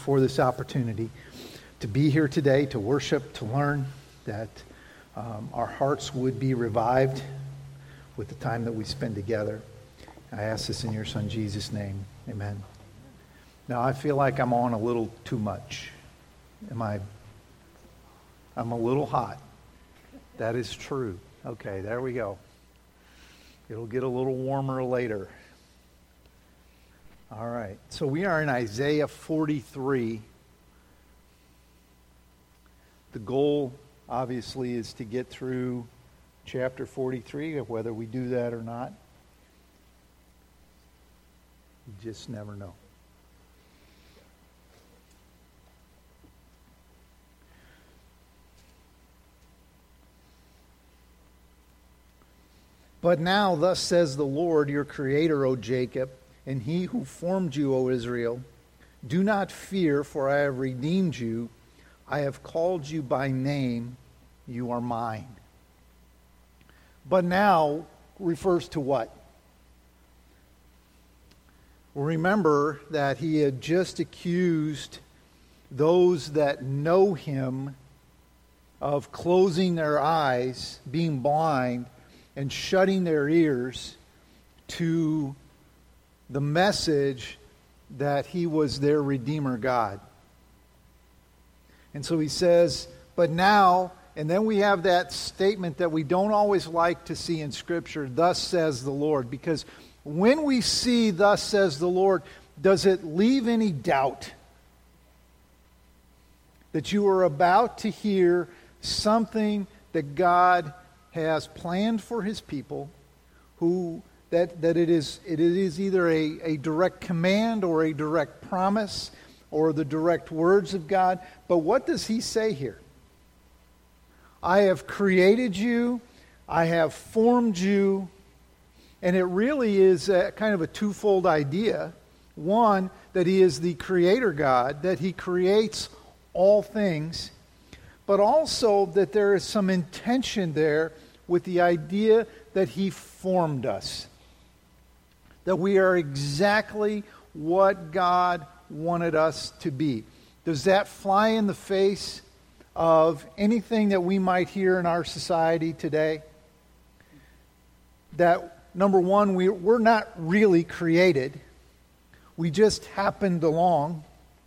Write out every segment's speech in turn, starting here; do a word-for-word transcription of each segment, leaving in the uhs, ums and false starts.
for this opportunity to be here today, to worship, to learn, that um, our hearts would be revived with the time that we spend together. I ask this in your Son Jesus' name. Amen. Now, I feel like I'm on a little too much. Am I? I'm a little hot. That is true. Okay, there we go. It'll get a little warmer later. All right. So we are in Isaiah forty-three. The goal, obviously, is to get through chapter forty-three, whether we do that or not. You just never know. But now, thus says the Lord, your Creator, O Jacob, and He who formed you, O Israel, do not fear, for I have redeemed you. I have called you by name. You are mine. But now refers to what? Well, remember that he had just accused those that know him of closing their eyes, being blind, and shutting their ears to the message that he was their Redeemer God. And so he says, but now, and then we have that statement that we don't always like to see in Scripture, thus says the Lord. Because when we see thus says the Lord, does it leave any doubt that you are about to hear something that God has planned for his people, who that, that it is it is either a, a direct command or a direct promise or the direct words of God? But what does he say here? I have created you, I have formed you, and it really is a, kind of a twofold idea. One, that he is the Creator God, that he creates all things, but also that there is some intention there with the idea that he formed us. That we are exactly what God wanted us to be. Does that fly in the face of anything that we might hear in our society today? That, number one, we, we're not really created. We just happened along.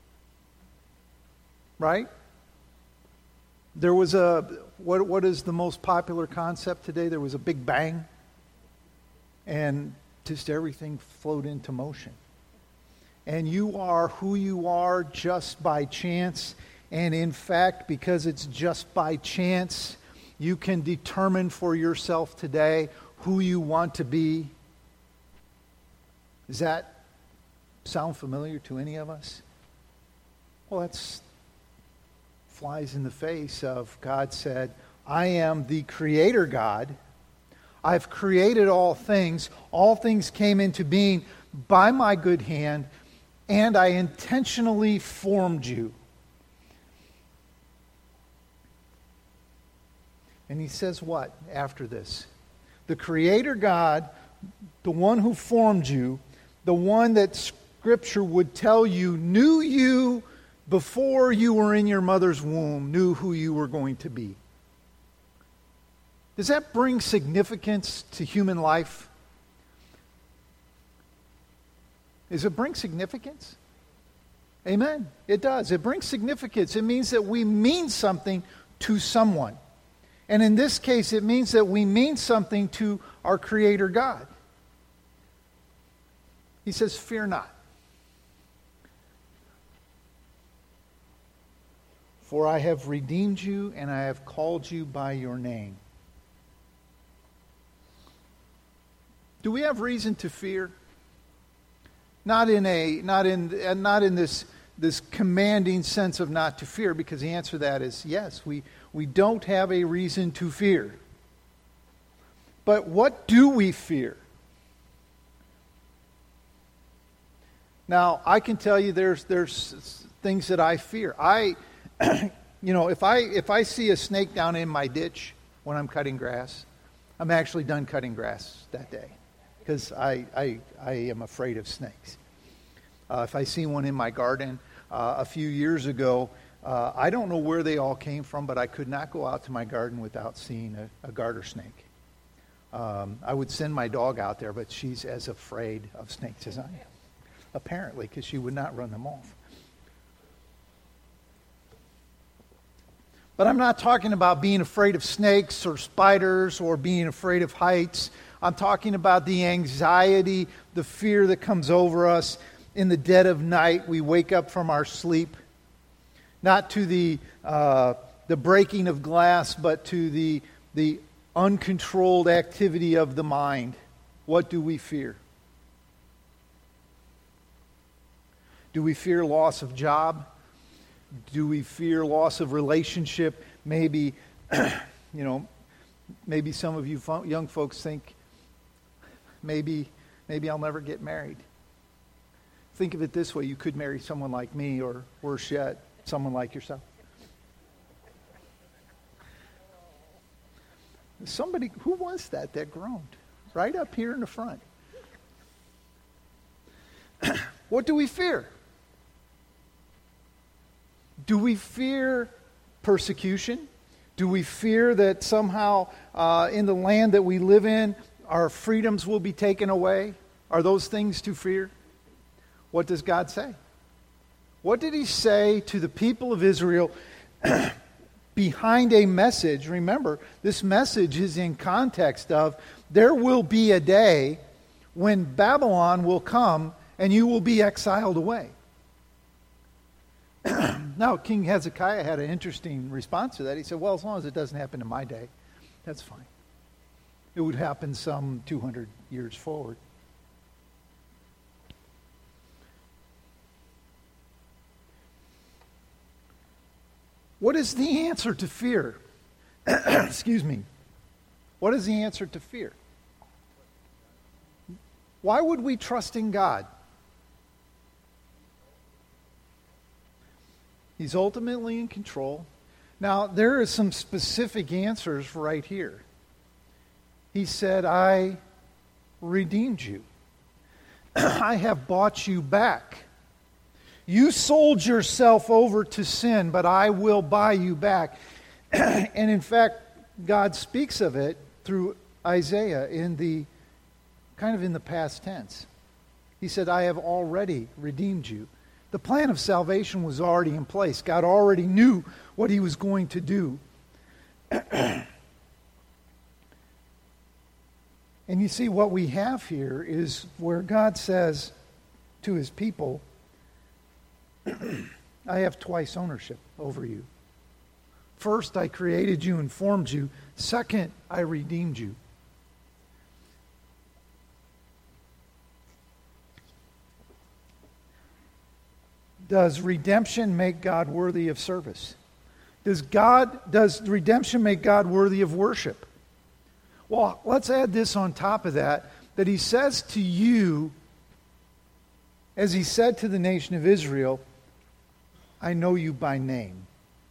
Right? There was a, what what is the most popular concept today? There was a big bang, and just everything flowed into motion. And you are who you are just by chance, and in fact, because it's just by chance, you can determine for yourself today who you want to be. Does that sound familiar to any of us? Well, that's flies in the face of God said, I am the Creator God. I've created all things. All things came into being by my good hand, and I intentionally formed you. And he says what after this? The Creator God, the one who formed you, the one that Scripture would tell you knew you before you were in your mother's womb, knew who you were going to be. Does that bring significance to human life? Does it bring significance? Amen. It does. It brings significance. It means that we mean something to someone. And in this case, it means that we mean something to our Creator God. He says, fear not. For I have redeemed you, and I have called you by your name. Do we have reason to fear? Not in a not in not in this this commanding sense of not to fear, because the answer to that is yes. We we don't have a reason to fear. But what do we fear? Now, I can tell you there's there's things that I fear. I You know, if I if I see a snake down in my ditch when I'm cutting grass, I'm actually done cutting grass that day, because I, I I am afraid of snakes. Uh, if I see one in my garden, uh, uh, a few years ago. Uh, I don't know where they all came from, but I could not go out to my garden without seeing a, a garter snake. Um, I would send my dog out there, but she's as afraid of snakes as I am, apparently, because she would not run them off. But I'm not talking about being afraid of snakes or spiders or being afraid of heights. I'm talking about the anxiety, the fear that comes over us in the dead of night. We wake up from our sleep, not to the uh, the breaking of glass, but to the the uncontrolled activity of the mind. What do we fear? Do we fear loss of job? Do we fear loss of relationship? Maybe, you know, maybe some of you fo- young folks think, maybe, maybe I'll never get married. Think of it this way: you could marry someone like me, or worse yet, someone like yourself. Somebody, who was that that groaned? Right up here in the front. What do we fear? Do we fear persecution? Do we fear that somehow uh, in the land that we live in, our freedoms will be taken away? Are those things to fear? What does God say? What did he say to the people of Israel behind a message? Remember, this message is in context of there will be a day when Babylon will come and you will be exiled away. Now, King Hezekiah had an interesting response to that. He said, well, as long as it doesn't happen in my day, that's fine. It would happen some two hundred years forward. What is the answer to fear? Excuse me. What is the answer to fear? Why would we trust in God? He's ultimately in control. Now, there are some specific answers right here. He said, I redeemed you. I have bought you back. You sold yourself over to sin, but I will buy you back. And in fact, God speaks of it through Isaiah in the kind of in the past tense. He said, I have already redeemed you. The plan of salvation was already in place. God already knew what he was going to do. And you see, what we have here is where God says to his people, I have twice ownership over you. First, I created you and formed you. Second, I redeemed you. Does redemption make God worthy of service? Does God does redemption make God worthy of worship? Well, let's add this on top of that, that he says to you, as he said to the nation of Israel, I know you by name.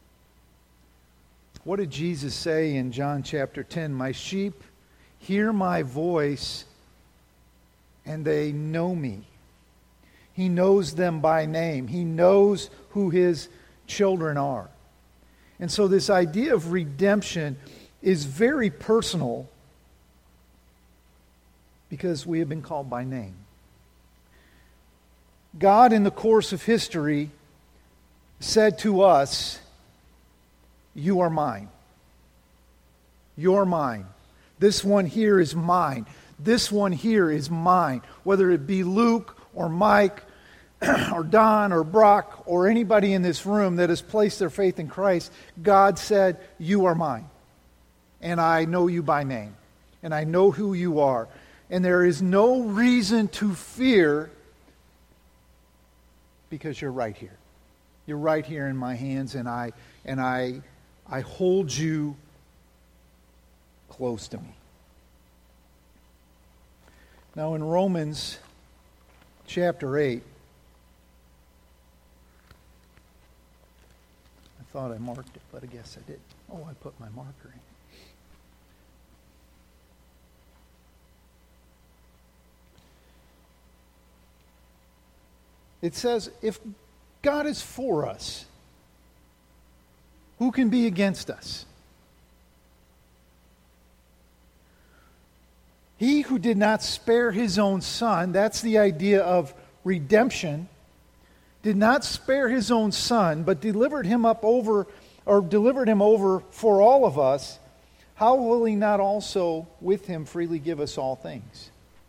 What did Jesus say in John chapter ten? My sheep hear my voice, and they know me. He knows them by name. He knows who his children are. And so this idea of redemption is very personal because we have been called by name. God, in the course of history, said to us, you are mine. You're mine. This one here is mine. This one here is mine. Whether it be Luke or Mike or Don or Brock or anybody in this room that has placed their faith in Christ, God said, you are mine. And I know you by name. And I know who you are. And there is no reason to fear because you're right here. You're right here in my hands, and I and I I hold you close to me. Now in Romans chapter eight, I thought I marked it, but I guess I didn't. Oh, I put my marker in. It says, if God is for us, who can be against us? He who did not spare his own son, that's the idea of redemption, did not spare his own son, but delivered him up over, or delivered him over for all of us, how will he not also with him freely give us all things?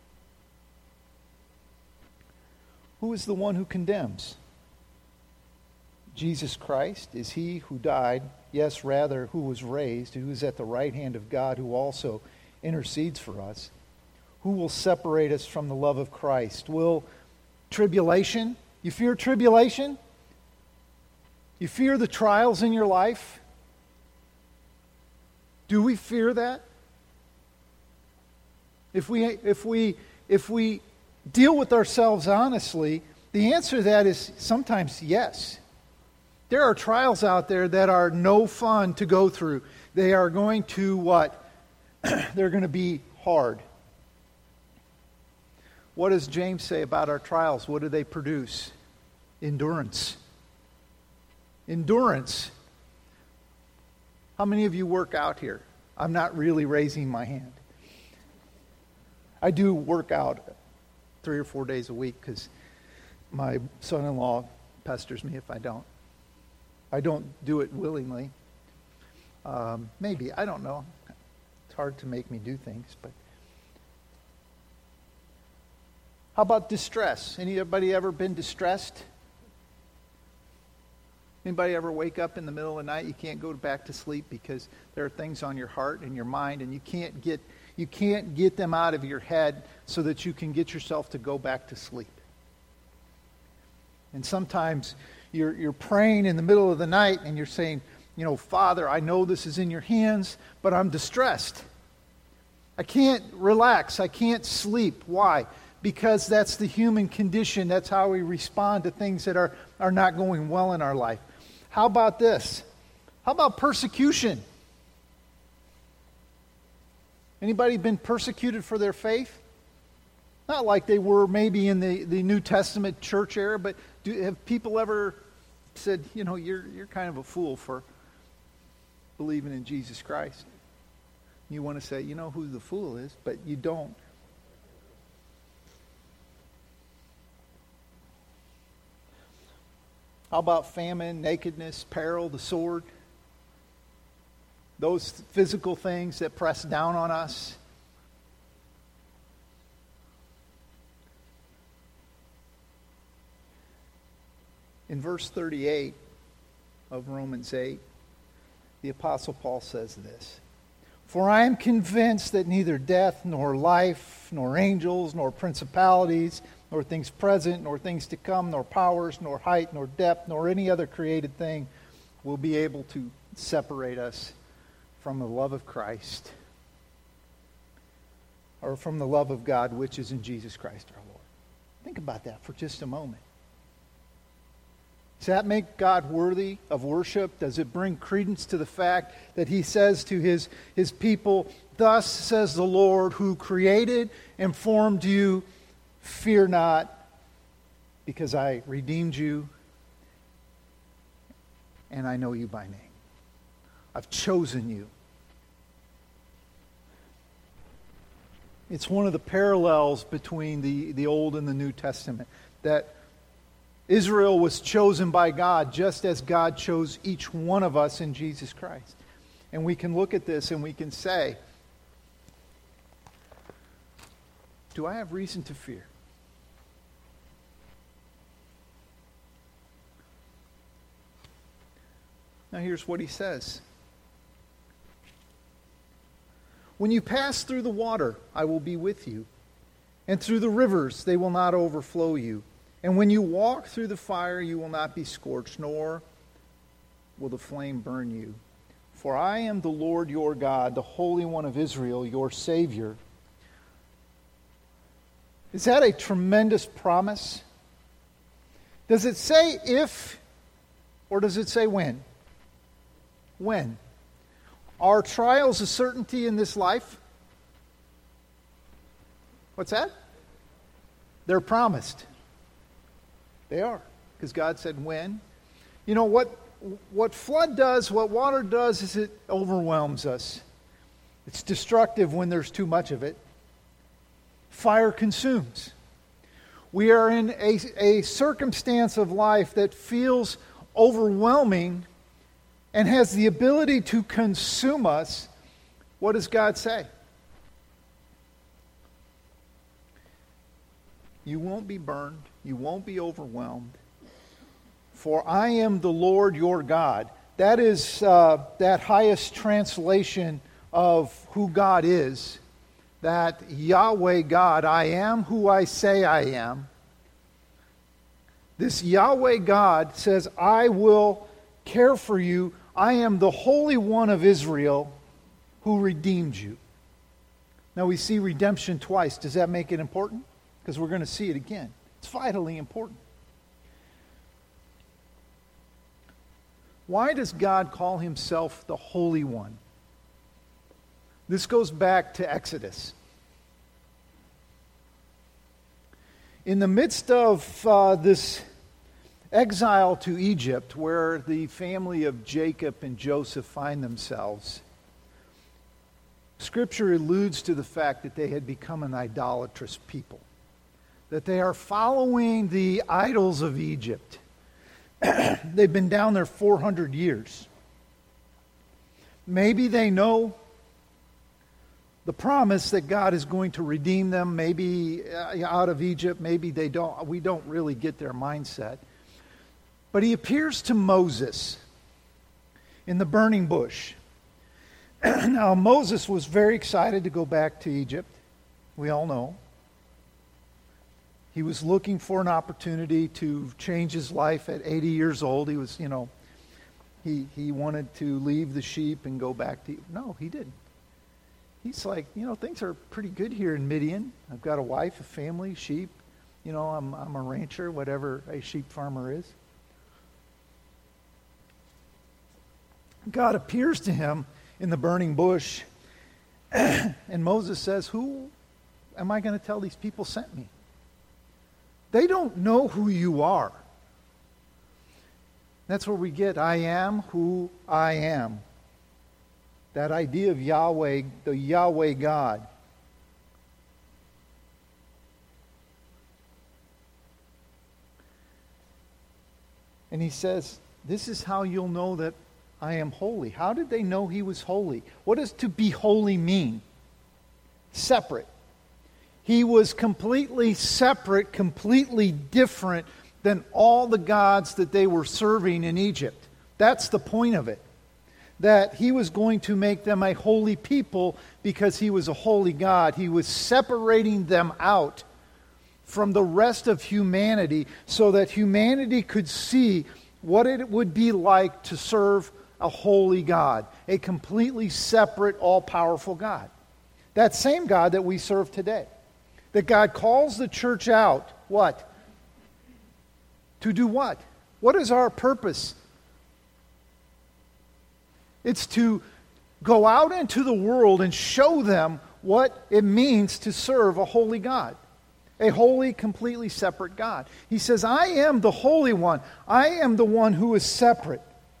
Who is the one who condemns? Jesus Christ is he who died, yes, rather, who was raised, who is at the right hand of God, who also intercedes for us. Who will separate us from the love of Christ? Will tribulation? You fear tribulation? You fear the trials in your life? Do we fear that? If we if we if we deal with ourselves honestly, the answer to that is sometimes yes. There are trials out there that are no fun to go through. They are going to what? They're going to be hard. What does James say about our trials? What do they produce? Endurance. Endurance. How many of you work out here? I'm not really raising my hand. I do work out three or four days a week because my son-in-law pesters me if I don't. I don't do it willingly. Um, maybe, I don't know. It's hard to make me do things, but how about distress? Anybody ever been distressed? Anybody ever wake up in the middle of the night, you can't go back to sleep because there are things on your heart and your mind, and you can't get you can't get them out of your head so that you can get yourself to go back to sleep. And sometimes you're you're praying in the middle of the night and you're saying, you know, Father, I know this is in your hands, but I'm distressed. I can't relax. I can't sleep. Why? Because that's the human condition. That's how we respond to things that are, are not going well in our life. How about this? How about persecution? Anybody been persecuted for their faith? Not like they were maybe in the, the New Testament church era, but do, have people ever said, you know, you're you're kind of a fool for believing in Jesus Christ? You want to say, you know who the fool is, but you don't. How about famine, nakedness, peril, the sword? Those physical things that press down on us. In verse thirty-eight of Romans eight, the Apostle Paul says this: For I am convinced that neither death, nor life, nor angels, nor principalities, nor things present, nor things to come, nor powers, nor height, nor depth, nor any other created thing will be able to separate us from the love of Christ, or from the love of God which is in Jesus Christ our Lord. Think about that for just a moment. Does that make God worthy of worship? Does it bring credence to the fact that he says to his, his people, thus says the Lord who created and formed you, fear not, because I redeemed you and I know you by name. I've chosen you. It's one of the parallels between the, the Old and the New Testament, that Israel was chosen by God just as God chose each one of us in Jesus Christ. And we can look at this and we can say, do I have reason to fear? Now here's what he says. When you pass through the water, I will be with you. And through the rivers, they will not overflow you. And when you walk through the fire, you will not be scorched, nor will the flame burn you. For I am the Lord your God, the Holy One of Israel, your Savior. Is that a tremendous promise? Does it say if, or does it say when? When? Are trials a certainty in this life? What's that? They're promised. They are. because God said when. You know, what, what flood does, what water does, is it overwhelms us. It's destructive when there's too much of it. Fire consumes. We are in a, a circumstance of life that feels overwhelming and has the ability to consume us. What does God say? You won't be burned. You won't be overwhelmed. For I am the Lord your God. That is uh, that highest translation of who God is. That Yahweh God, I am who I say I am. This Yahweh God says, I will care for you. I am the Holy One of Israel who redeemed you. Now we see redemption twice. Does that make it important? Because we're going to see it again. It's vitally important. Why does God call himself the Holy One? This goes back to Exodus. In the midst of uh, this exile to Egypt, where the family of Jacob and Joseph find themselves, Scripture alludes to the fact that they had become an idolatrous people, that they are following the idols of Egypt. They've been down there four hundred years. Maybe they know the promise that God is going to redeem them, maybe out of Egypt, maybe they don't. We don't really get their mindset. But he appears to Moses in the burning bush. Now, Moses was very excited to go back to Egypt. We all know. He was looking for an opportunity to change his life at eighty years old. He was, you know, he, he wanted to leave the sheep and go back to... No, he didn't. He's like, you know, things are pretty good here in Midian. I've got a wife, a family, sheep. You know, I'm, I'm a rancher, whatever a sheep farmer is. God appears to him in the burning bush, and Moses says, who am I going to tell these people sent me? They don't know who you are. That's where we get, I am who I am. That idea of Yahweh, the Yahweh God. And he says, this is how you'll know that I am holy. How did they know he was holy? What does to be holy mean? Separate. He was completely separate, completely different than all the gods that they were serving in Egypt. That's the point of it. That he was going to make them a holy people because he was a holy God. He was separating them out from the rest of humanity so that humanity could see what it would be like to serve a holy God, a completely separate, all-powerful God. That same God that we serve today. That God calls the church out, what? To do what? What is our purpose? It's to go out into the world and show them what it means to serve a holy God. A holy, completely separate God. He says, I am the Holy One. I am the one who is separate.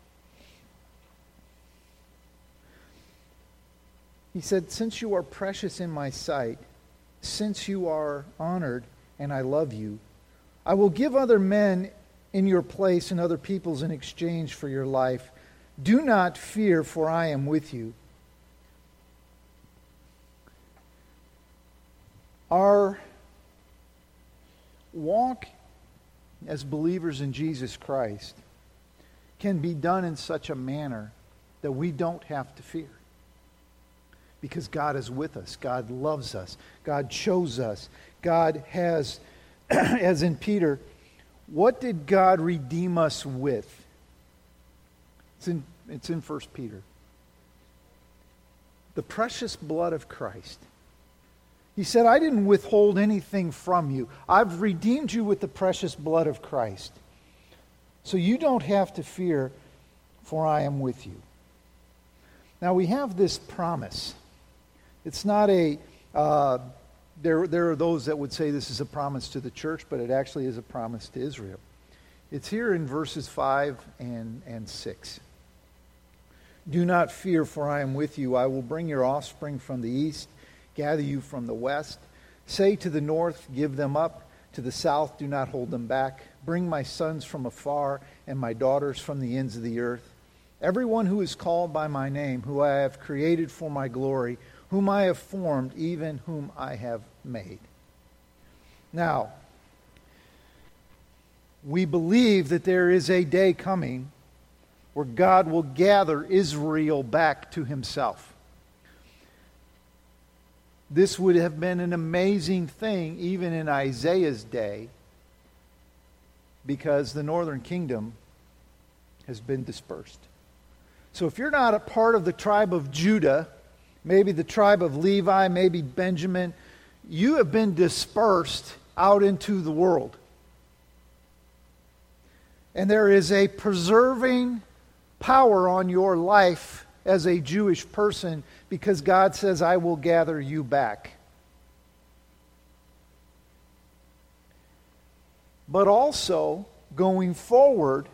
He said, since you are precious in my sight, since you are honored and I love you, I will give other men in your place and other peoples in exchange for your life. Do not fear, for I am with you. Our walk as believers in Jesus Christ can be done in such a manner that we don't have to fear. Because God is with us. God loves us. God chose us. God has, as in Peter, what did God redeem us with? It's in, it's in First Peter. The precious blood of Christ. He said, I didn't withhold anything from you. I've redeemed you with the precious blood of Christ. So you don't have to fear, for I am with you. Now we have this promise. It's not a, uh, there, there are those that would say this is a promise to the church, but it actually is a promise to Israel. It's here in verses five and, and six. Do not fear, for I am with you. I will bring your offspring from the east, gather you from the west. Say to the north, give them up. To the south, do not hold them back. Bring my sons from afar and my daughters from the ends of the earth. Everyone who is called by my name, who I have created for my glory, whom I have formed, even whom I have made. Now, we believe that there is a day coming where God will gather Israel back to himself. This would have been an amazing thing even in Isaiah's day, because the northern kingdom has been dispersed. So if you're not a part of the tribe of Judah, maybe the tribe of Levi, maybe Benjamin, you have been dispersed out into the world. And there is a preserving power on your life as a Jewish person, because God says, I will gather you back. But also, going forward,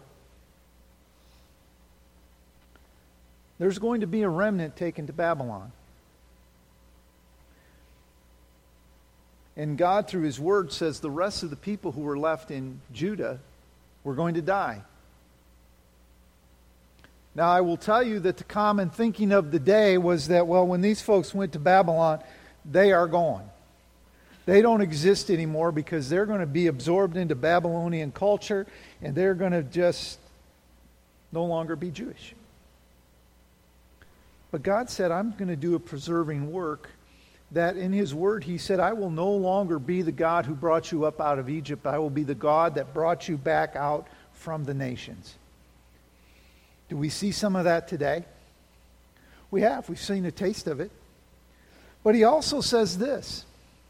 there's going to be a remnant taken to Babylon. And God, through his word, says the rest of the people who were left in Judah were going to die. Now, I will tell you that the common thinking of the day was that, well, when these folks went to Babylon, they are gone. They don't exist anymore because they're going to be absorbed into Babylonian culture and they're going to just no longer be Jewish. But God said, I'm going to do a preserving work, that in his word he said, I will no longer be the God who brought you up out of Egypt. I will be the God that brought you back out from the nations. Do we see some of that today? We have. We've seen a taste of it. But he also says this.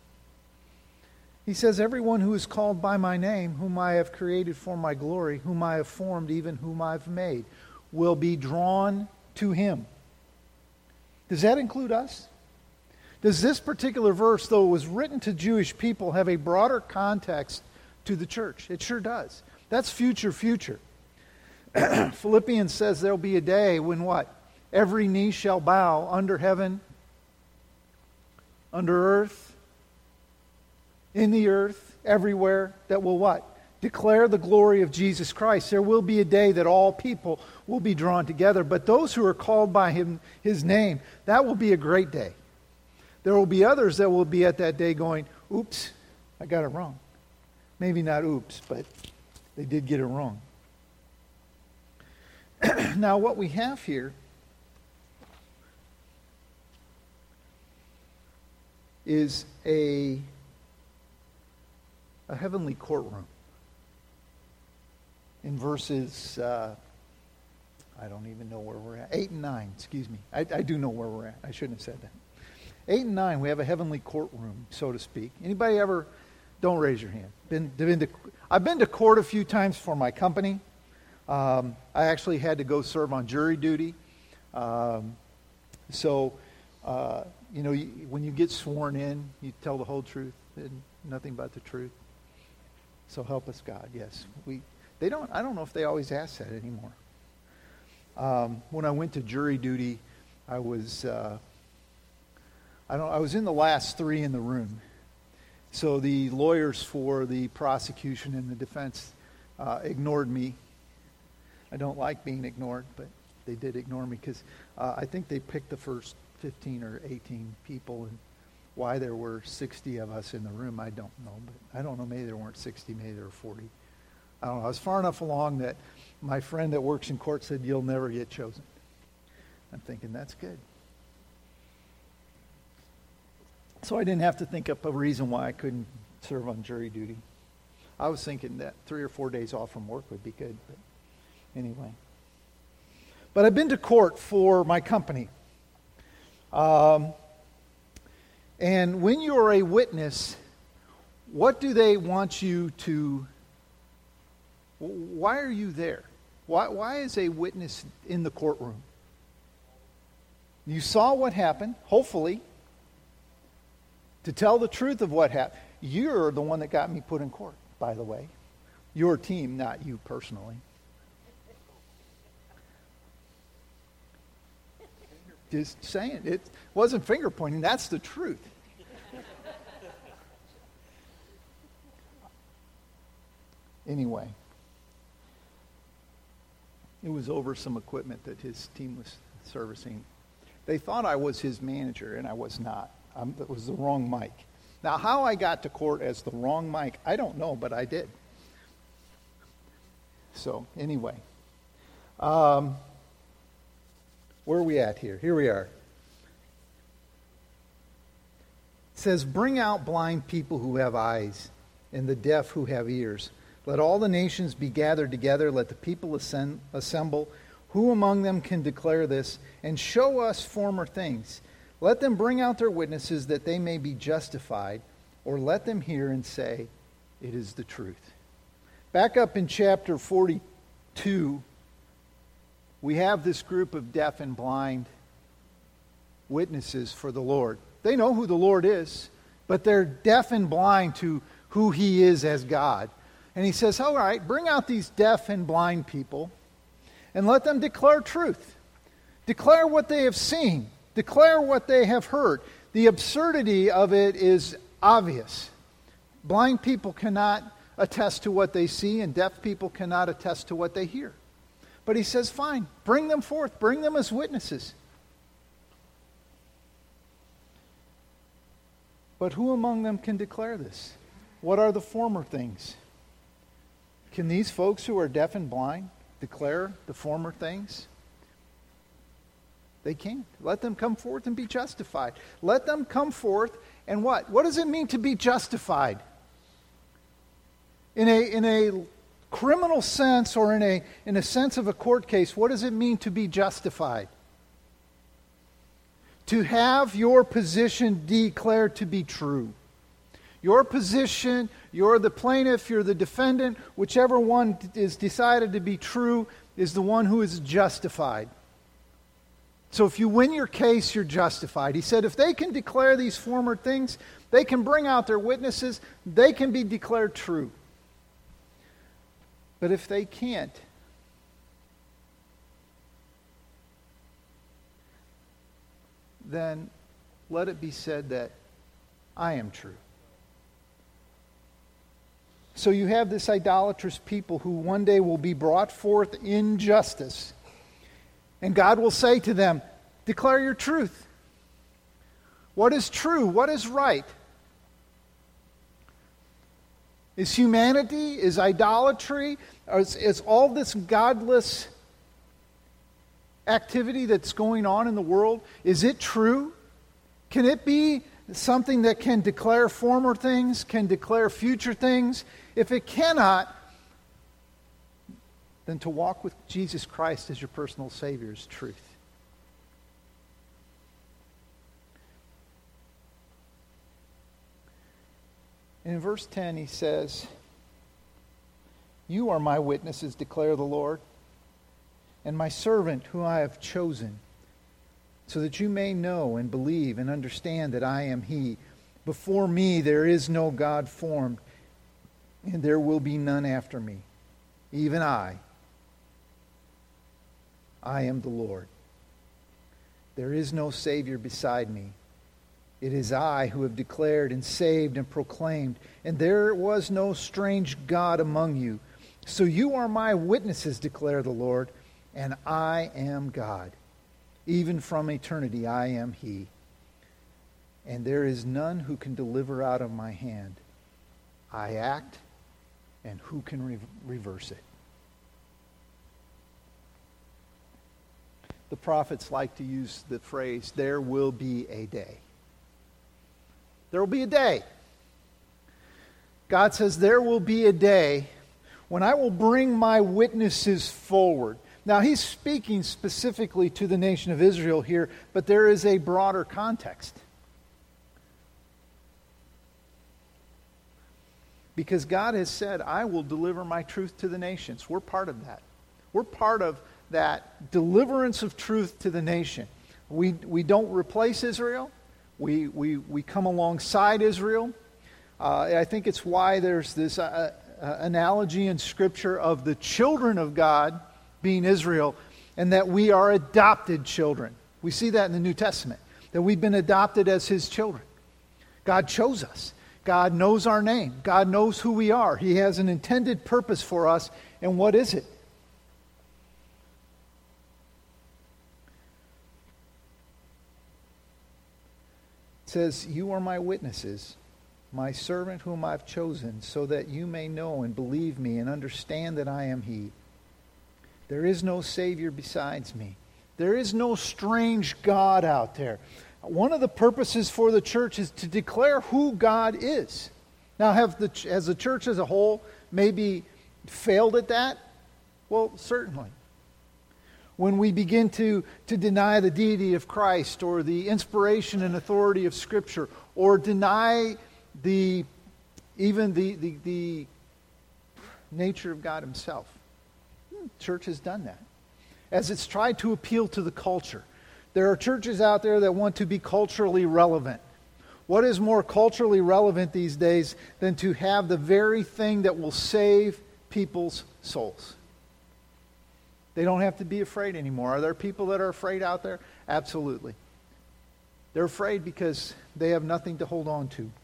He says, everyone who is called by my name, whom I have created for my glory, whom I have formed, even whom I've made, will be drawn to him. Does that include us? Does this particular verse, though it was written to Jewish people, have a broader context to the church? It sure does. That's future, future. Philippians says there'll be a day when what? Every knee shall bow under heaven, under earth, in the earth, everywhere, that will what? Declare the glory of Jesus Christ. There will be a day that all people will be drawn together. But those who are called by him, his name, that will be a great day. There will be others that will be at that day going, oops, I got it wrong. Maybe not oops, but they did get it wrong. Now, what we have here is a, a heavenly courtroom. In verses, uh, I don't even know where we're at. Eight and nine, excuse me. I, I do know where we're at. I shouldn't have said that. Eight and nine, we have a heavenly courtroom, so to speak. Anybody ever, don't raise your hand. Been, been to, I've been to court a few times for my company. Um, I actually had to go serve on jury duty. Um, so, uh, you know, you, when you get sworn in, you tell the whole truth and nothing but the truth. So help us God, yes. We, they don't, I don't know if they always ask that anymore. Um, when I went to jury duty, I was, uh, I don't, I was in the last three in the room. So the lawyers for the prosecution and the defense uh, ignored me. I don't like being ignored, but they did ignore me because uh, I think they picked the first fifteen or eighteen people, and why there were sixty of us in the room, I don't know. But I don't know, maybe there weren't sixty, maybe there were forty. I don't know. I was far enough along that my friend that works in court said, you'll never get chosen. I'm thinking, that's good. So I didn't have to think up a reason why I couldn't serve on jury duty. I was thinking that three or four days off from work would be good, but anyway. But I've been to court for my company. Um, and when you're a witness, what do they want you to, why are you there? Why, why is a witness in the courtroom? You saw what happened, hopefully, to tell the truth of what happened. You're the one that got me put in court, by the way. Your team, not you personally. Just saying. It wasn't finger pointing. That's the truth. Anyway, it was over some equipment that his team was servicing. They thought I was his manager, and I was not. Um, it was the wrong mic. Now, how I got to court as the wrong mic, I don't know, but I did. So, anyway. Um, where are we at here? Here we are. It says, bring out blind people who have eyes, and the deaf who have ears. Let all the nations be gathered together. Let the people ascend, assemble. Who among them can declare this and show us former things? Let them bring out their witnesses that they may be justified, or let them hear and say, it is the truth. Back up in chapter forty-two, we have this group of deaf and blind witnesses for the Lord. They know who the Lord is, but they're deaf and blind to who He is as God. And He says, all right, bring out these deaf and blind people and let them declare truth. Declare what they have seen. Declare what they have heard. The absurdity of it is obvious. Blind people cannot attest to what they see, and deaf people cannot attest to what they hear. But He says, fine, bring them forth. Bring them as witnesses. But who among them can declare this? What are the former things? Can these folks who are deaf and blind declare the former things? They can't. Let them come forth and be justified. Let them come forth and what? What does it mean to be justified? In a, in a criminal sense, or in a, in a sense of a court case, what does it mean to be justified? To have your position declared to be true. Your position, you're the plaintiff, you're the defendant, whichever one is decided to be true is the one who is justified. So if you win your case, you're justified. He said if they can declare these former things, they can bring out their witnesses, they can be declared true. But if they can't, then let it be said that I am true. So you have this idolatrous people who one day will be brought forth in justice. And God will say to them, declare your truth. What is true? What is right? Is humanity, is idolatry, is, is all this godless activity that's going on in the world, is it true? Can it be something that can declare former things, can declare future things? If it cannot, then to walk with Jesus Christ as your personal Savior is truth. In verse ten he says, you are my witnesses, declare the Lord, and my servant whom I have chosen, so that you may know and believe and understand that I am He. Before me there is no God formed, and there will be none after me. Even I, I am the Lord. There is no Savior beside me. It is I who have declared and saved and proclaimed, and there was no strange God among you. So you are my witnesses, declare the Lord, and I am God. Even from eternity I am He. And there is none who can deliver out of my hand. I act, and who can re- reverse it? The prophets like to use the phrase, there will be a day. There will be a day. God says, there will be a day when I will bring my witnesses forward. Now, he's speaking specifically to the nation of Israel here, but there is a broader context. Because God has said, I will deliver my truth to the nations. We're part of that. We're part of that deliverance of truth to the nation. We, we don't replace Israel. We, we, we come alongside Israel. Uh, I think it's why there's this uh, uh, analogy in Scripture of the children of God being Israel, and that we are adopted children. We see that in the New Testament, that we've been adopted as His children. God chose us. God knows our name. God knows who we are. He has an intended purpose for us, and what is it? It says, "You are my witnesses, my servant whom I've chosen, so that you may know and believe me and understand that I am He. There is no Savior besides me. There is no strange God out there." One of the purposes for the church is to declare who God is. Now, have the, has the church as a whole maybe failed at that? Well, certainly. When we begin to, to deny the deity of Christ, or the inspiration and authority of Scripture, or deny the even the, the, the nature of God Himself. The church has done that. As it's tried to appeal to the culture. There are churches out there that want to be culturally relevant. What is more culturally relevant these days than to have the very thing that will save people's souls? They don't have to be afraid anymore. Are there people that are afraid out there? Absolutely. They're afraid because they have nothing to hold on to.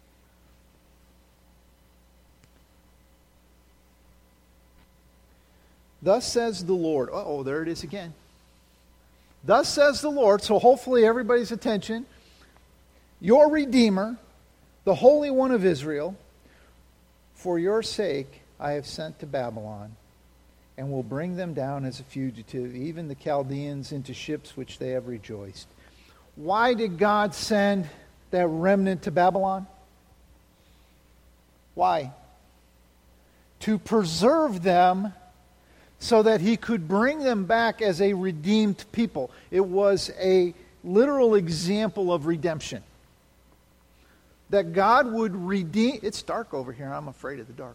Thus says the Lord. Uh-oh, there it is again. Thus says the Lord, so hopefully everybody's attention, your Redeemer, the Holy One of Israel, for your sake I have sent to Babylon, and will bring them down as a fugitive, even the Chaldeans into ships which they have rejoiced. Why did God send that remnant to Babylon? Why? To preserve them so that He could bring them back as a redeemed people. It was a literal example of redemption. That God would redeem... It's dark over here. I'm afraid of the dark.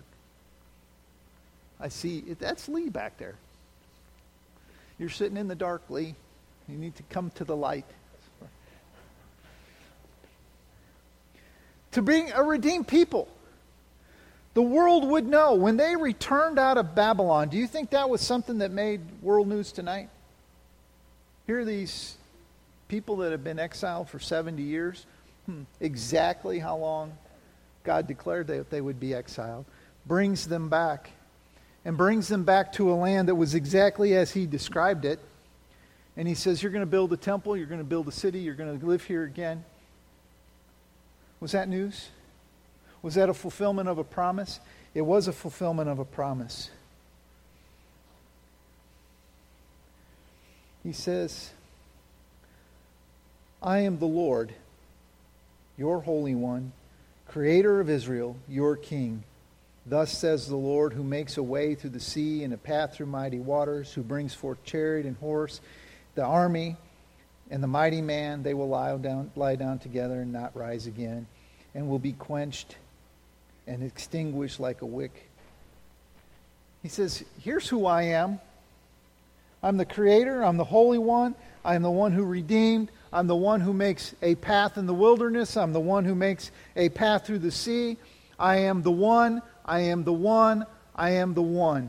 I see... That's Lee back there. You're sitting in the dark, Lee. You need to come to the light. To bring a redeemed people. The world would know. When they returned out of Babylon, do you think that was something that made world news tonight? Here are these people that have been exiled for seventy years. Hmm, exactly how long God declared that they would be exiled. Brings them back. And brings them back to a land that was exactly as He described it. And He says, you're going to build a temple, you're going to build a city, you're going to live here again. Was that news? Was that a fulfillment of a promise? It was a fulfillment of a promise. He says, I am the Lord, your Holy One, Creator of Israel, your King. Thus says the Lord, who makes a way through the sea and a path through mighty waters, who brings forth chariot and horse, the army and the mighty man. They will lie down, lie down together and not rise again, and will be quenched and extinguished like a wick. He says, here's who I am. I'm the Creator. I'm the Holy One. I'm the one who redeemed. I'm the one who makes a path in the wilderness. I'm the one who makes a path through the sea. I am the one. I am the one. I am the one.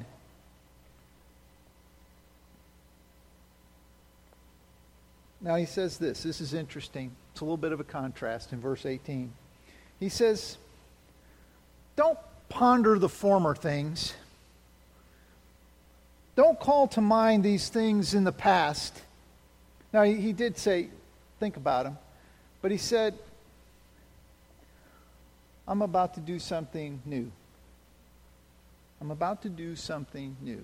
Now he says this. This is interesting. It's a little bit of a contrast in verse eighteen. He says, don't ponder the former things. Don't call to mind these things in the past. Now, he, he did say, think about them. But he said, I'm about to do something new. I'm about to do something new.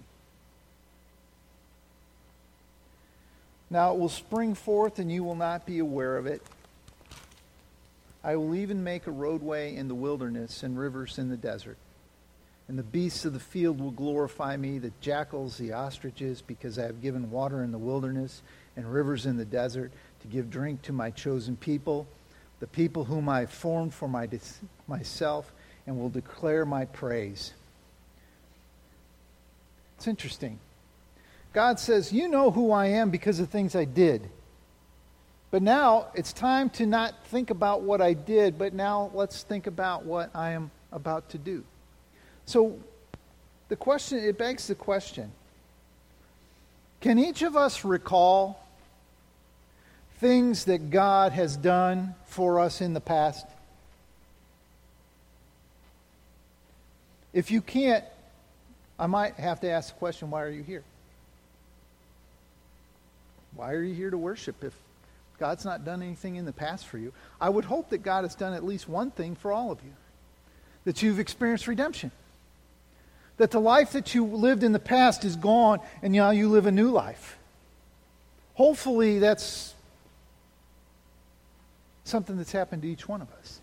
Now, it will spring forth and you will not be aware of it. I will even make a roadway in the wilderness and rivers in the desert. And the beasts of the field will glorify me, the jackals, the ostriches, because I have given water in the wilderness and rivers in the desert to give drink to my chosen people, the people whom I have formed for my, myself, and will declare my praise. It's interesting. God says, you know who I am because of things I did. But now it's time to not think about what I did, but now let's think about what I am about to do. So the question, it begs the question, can each of us recall things that God has done for us in the past? If you can't, I might have to ask the question, why are you here? Why are you here to worship if God's not done anything in the past for you? I would hope that God has done at least one thing for all of you. That you've experienced redemption. That the life that you lived in the past is gone and now you live a new life. Hopefully that's something that's happened to each one of us.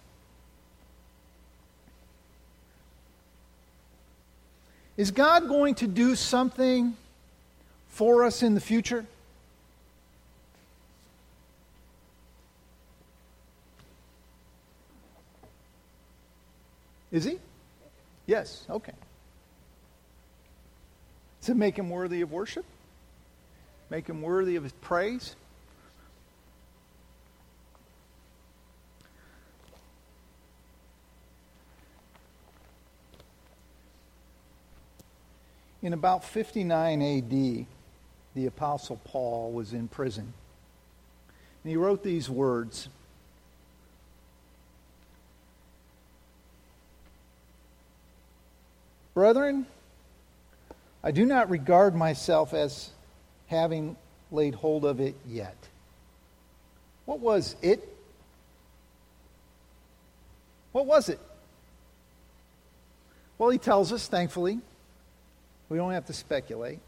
Is God going to do something for us in the future? Is he? Yes, okay. To make him worthy of worship? Make him worthy of his praise? In about fifty-nine A D, the Apostle Paul was in prison. And he wrote these words. Brethren, I do not regard myself as having laid hold of it yet. What was it? What was it? Well, he tells us, thankfully. We don't have to speculate.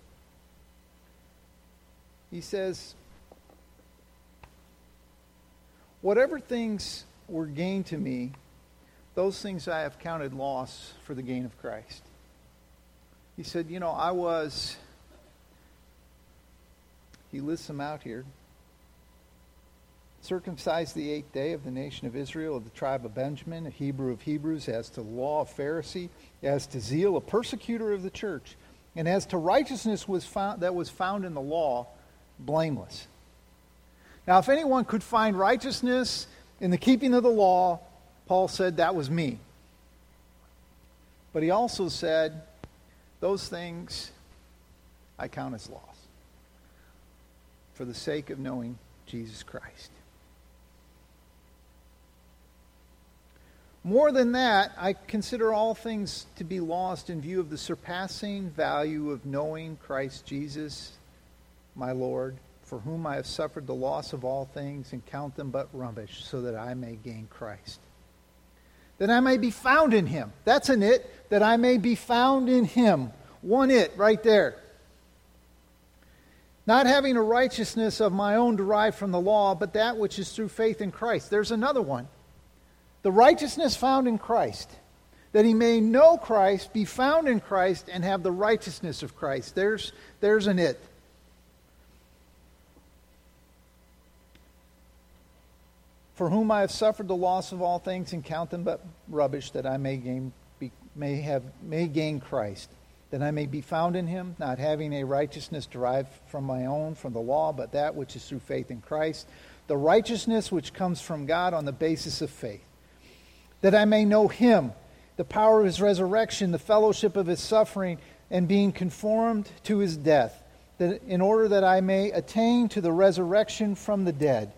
He says, whatever things were gain to me, those things I have counted loss for the gain of Christ. He said, you know, I was, he lists them out here, circumcised the eighth day of the nation of Israel, of the tribe of Benjamin, a Hebrew of Hebrews, as to the law, a Pharisee, as to zeal, a persecutor of the church, and as to righteousness was found, that was found in the law, blameless. Now, if anyone could find righteousness in the keeping of the law, Paul said that was me. But he also said, those things I count as loss for the sake of knowing Jesus Christ. More than that, I consider all things to be lost in view of the surpassing value of knowing Christ Jesus, my Lord, for whom I have suffered the loss of all things and count them but rubbish, so that I may gain Christ. That I may be found in him. That's an it. That I may be found in him. One it right there. Not having a righteousness of my own derived from the law, but that which is through faith in Christ. There's another one. The righteousness found in Christ. That he may know Christ, be found in Christ, and have the righteousness of Christ. There's, there's an it. For whom I have suffered the loss of all things and count them but rubbish, that I may gain, be, may have, may gain Christ. That I may be found in him, not having a righteousness derived from my own, from the law, but that which is through faith in Christ. The righteousness which comes from God on the basis of faith. That I may know him, the power of his resurrection, the fellowship of his suffering, and being conformed to his death, that in order that I may attain to the resurrection from the dead.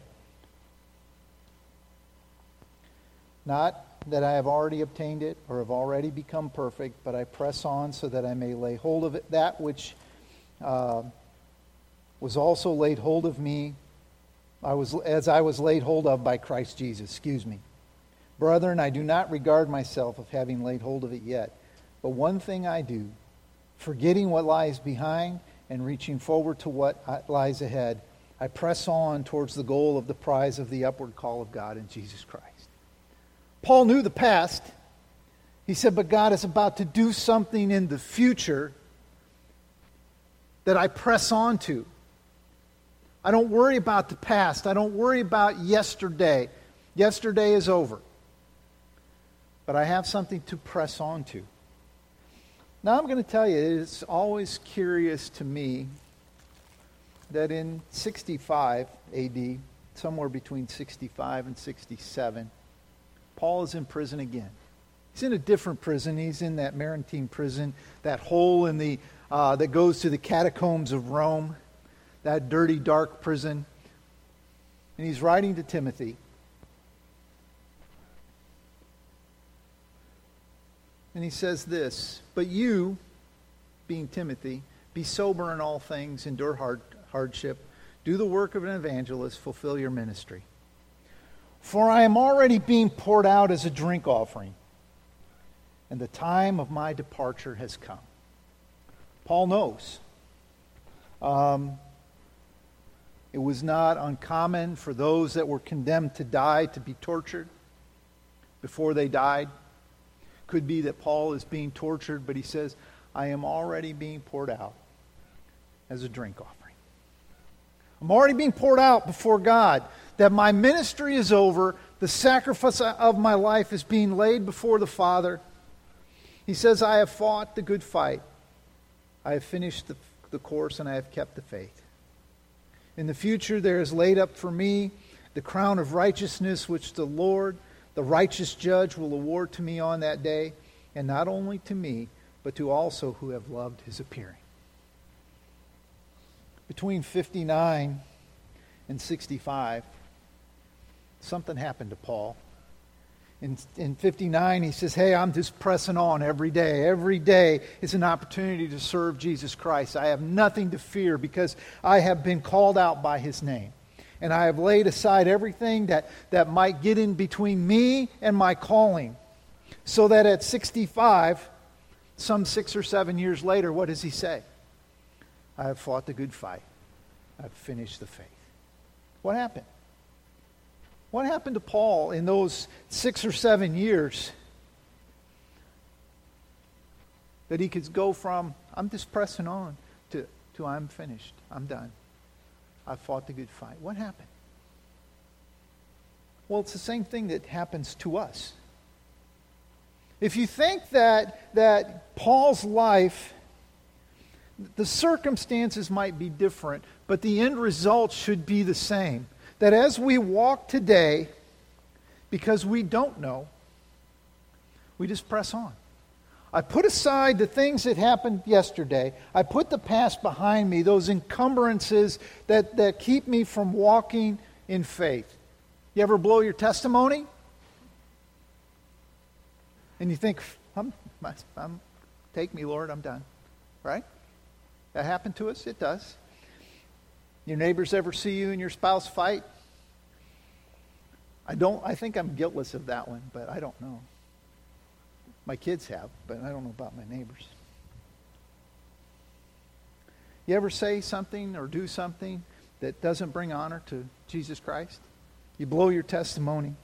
Not that I have already obtained it or have already become perfect, but I press on so that I may lay hold of it, that which uh, was also laid hold of me, I was as I was laid hold of by Christ Jesus. Excuse me. Brethren, I do not regard myself of having laid hold of it yet, but one thing I do, forgetting what lies behind and reaching forward to what lies ahead, I press on towards the goal of the prize of the upward call of God in Jesus Christ. Paul knew the past. He said, but God is about to do something in the future that I press on to. I don't worry about the past. I don't worry about yesterday. Yesterday is over. But I have something to press on to. Now I'm going to tell you, it's always curious to me that in sixty-five A D, somewhere between sixty-five and sixty-seven, Paul is in prison again. He's in a different prison. He's in that Mamertine prison, that hole in the uh, that goes to the catacombs of Rome, that dirty, dark prison. And he's writing to Timothy. And he says this, "But you, being Timothy, be sober in all things, endure hard, hardship, do the work of an evangelist, fulfill your ministry. For I am already being poured out as a drink offering, and the time of my departure has come." Paul knows. Um, it was not uncommon for those that were condemned to die to be tortured before they died. Could be that Paul is being tortured, but he says, I am already being poured out as a drink offering. I'm already being poured out before God, that my ministry is over, the sacrifice of my life is being laid before the Father. He says, I have fought the good fight. I have finished the, the course, and I have kept the faith. In the future there is laid up for me the crown of righteousness, which the Lord, the righteous judge, will award to me on that day, and not only to me, but to also who have loved his appearing. Between fifty-nine and sixty-five, something happened to Paul. In, in fifty-nine, he says, hey, I'm just pressing on every day. Every day is an opportunity to serve Jesus Christ. I have nothing to fear because I have been called out by his name. And I have laid aside everything that, that might get in between me and my calling. So that at sixty-five, some six or seven years later, what does he say? I have fought the good fight. I've finished the faith. What happened? What happened to Paul in those six or seven years that he could go from, I'm just pressing on, to, to I'm finished, I'm done. I've fought the good fight. What happened? Well, it's the same thing that happens to us. If you think that, that Paul's life, the circumstances might be different, but the end result should be the same. That as we walk today, because we don't know, we just press on. I put aside the things that happened yesterday. I put the past behind me, those encumbrances that, that keep me from walking in faith. You ever blow your testimony? And you think, I'm, I'm, take me, Lord, I'm done. Right? That happened to us? It does. Your neighbors ever see you and your spouse fight? I don't. I think I'm guiltless of that one, but I don't know. My kids have, but I don't know about my neighbors. You ever say something or do something that doesn't bring honor to Jesus Christ? You blow your testimony.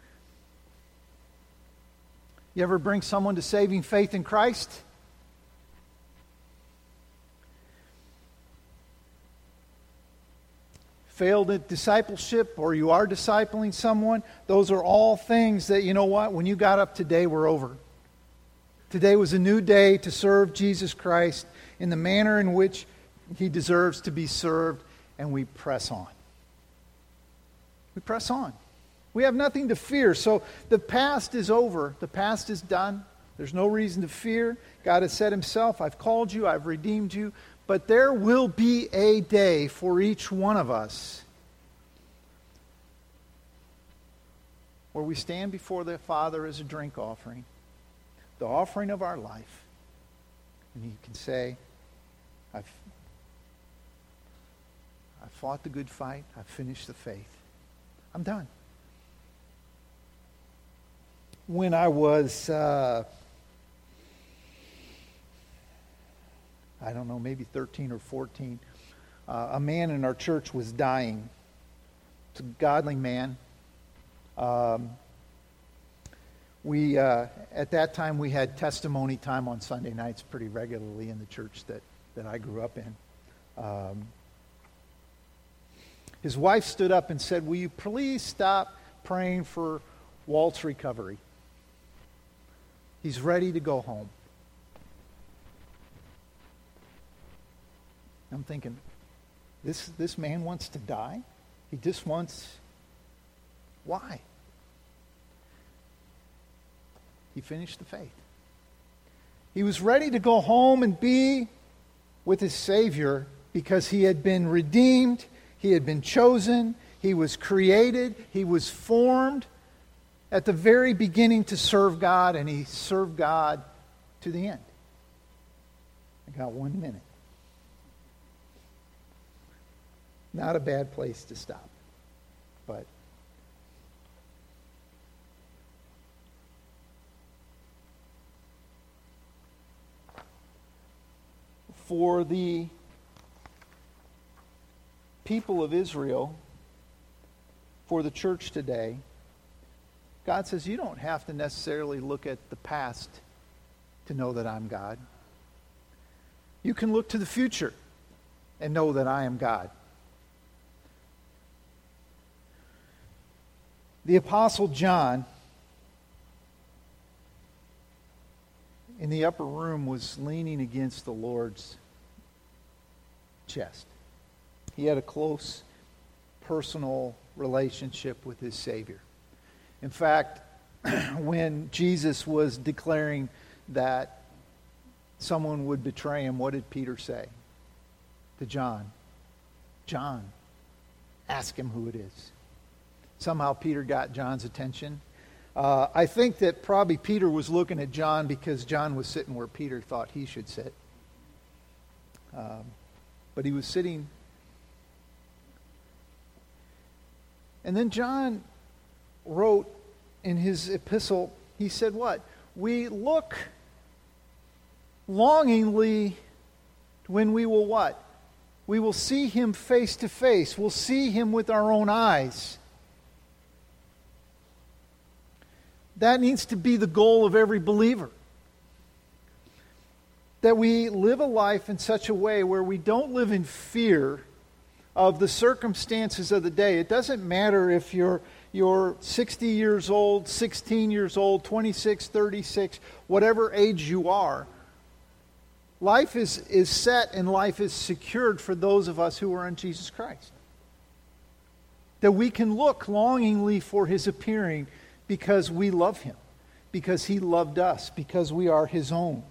You ever bring someone to saving faith in Christ? Failed at discipleship, or you are discipling someone, those are all things that, you know what, when you got up today, we're over. Today was a new day to serve Jesus Christ in the manner in which he deserves to be served, and we press on. We press on. We have nothing to fear. So the past is over. The past is done. There's no reason to fear. God has said himself, I've called you, I've redeemed you. But there will be a day for each one of us where we stand before the Father as a drink offering, the offering of our life. And you can say, I've, I've fought the good fight. I've finished the faith. I'm done. When I was... Uh, I don't know, maybe thirteen or fourteen, uh, a man in our church was dying. It's a godly man. Um, we uh, at that time we had testimony time on Sunday nights pretty regularly in the church that, that I grew up in. Um, his wife stood up and said, will you please stop praying for Walt's recovery? He's ready to go home. I'm thinking, this this man wants to die? He just wants... Why? He finished the faith. He was ready to go home and be with his Savior because he had been redeemed, he had been chosen, he was created, he was formed at the very beginning to serve God, and he served God to the end. I got one minute. Not a bad place to stop, but for the people of Israel, for the church today, God says you don't have to necessarily look at the past to know that I'm God. You can look to the future and know that I am God. The Apostle John in the upper room was leaning against the Lord's chest. He had a close personal relationship with his Savior. In fact, when Jesus was declaring that someone would betray him, what did Peter say to John? John, ask him who it is. Somehow Peter got John's attention. Uh, I think that probably Peter was looking at John because John was sitting where Peter thought he should sit. Um, but he was sitting. And then John wrote in his epistle, he said what? We look longingly when we will what? We will see him face to face. We'll see him with our own eyes. That needs to be the goal of every believer. That we live a life in such a way where we don't live in fear of the circumstances of the day. It doesn't matter if you're you're sixty years old, sixteen years old, twenty-six, thirty-six, whatever age you are. Life is, is set and life is secured for those of us who are in Jesus Christ. That we can look longingly for his appearing because we love him, because he loved us, because we are his own.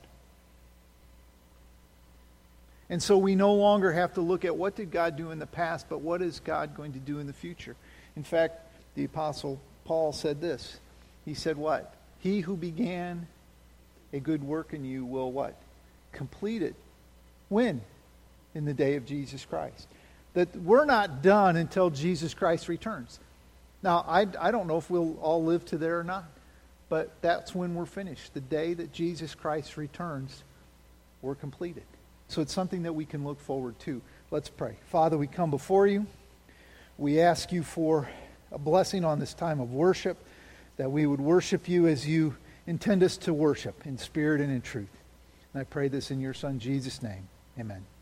And so we no longer have to look at what did God do in the past, but what is God going to do in the future. In fact, the Apostle Paul said this. He said what? He who began a good work in you will what? Complete it. When? In the day of Jesus Christ. That we're not done until Jesus Christ returns. Now, I, I don't know if we'll all live to there or not, but that's when we're finished. The day that Jesus Christ returns, we're completed. So it's something that we can look forward to. Let's pray. Father, we come before you. We ask you for a blessing on this time of worship, that we would worship you as you intend us to worship, in spirit and in truth. And I pray this in your Son, Jesus' name. Amen.